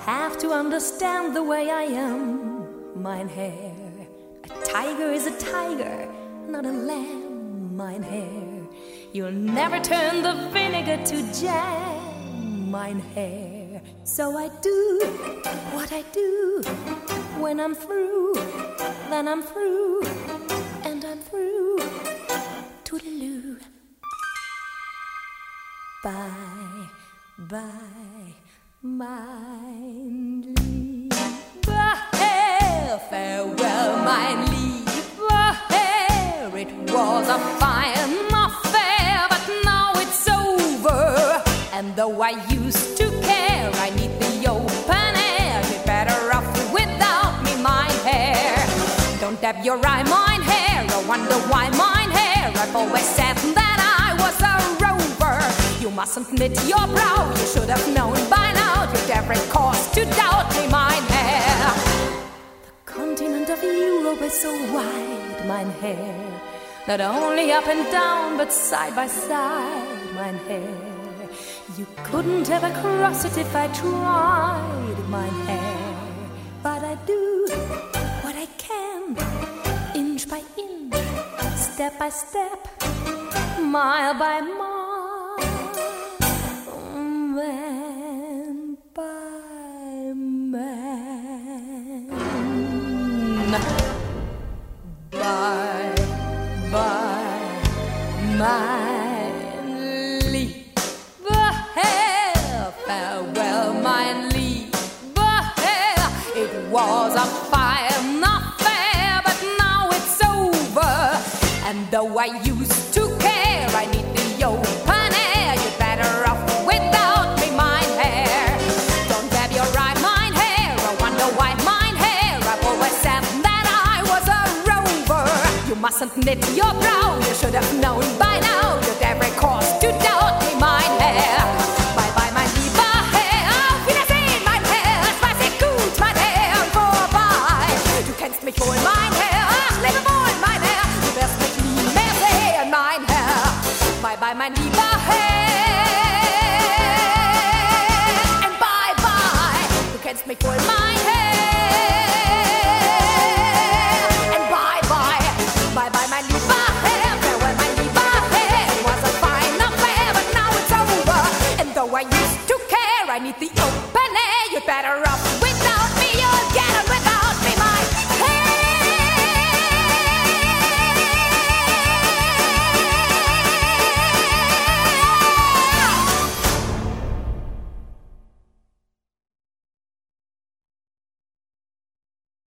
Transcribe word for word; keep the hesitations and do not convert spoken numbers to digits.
have to understand the way I am, mein Herr. A tiger is a tiger, not a lamb, mein Herr. You'll never turn the vinegar to jam, mein Herr. So I do what I do. When I'm through, then I'm through, and I'm through. Toodaloo. Bye, bye, mein Lieber Herr. Farewell, mein Lieber Herr. It was a fine affair, but now it's over. And though I used to care, I need the open air. You're better off without me, mein Herr. Don't dab your eye, mein Herr. I wonder why, mein Herr. I've always said that I was a rover. You mustn't knit your brow. You should have known by now. You'd every cause to doubt me, mein Herr. The continent of Europe is so wide, mein Herr. Not only up and down, but side by side, mein Herr. You couldn't ever cross it if I tried, mein Herr. But I do what I can, inch by inch, step by step, mile by mile, man by man. Bye, bye, mein Lieber Herr. Farewell, mein Lieber Herr. It was a fine affair, but now it's over. And though I used to care, I need the open air. You're better off without me, mein Herr. Don't dab your eye, mein Herr. I wonder why, mein Herr. I've always said that I was a rover. You mustn't knit your brow. You should have known by now. You'd every cause to doubt me, mein Herr. Bye bye, mein Lieber Herr. Auf Wiedersehen, mein Herr. Es war sehr gut, mein Herr. Und vorbei. Du kennst mich wohl, mein Herr. Ach, lebe wohl, mein Herr. Du wirst mich nie mehr sehen, mein Herr. Bye bye, mein Lieber Herr. And bye bye. Du kennst mich wohl, mein Herr.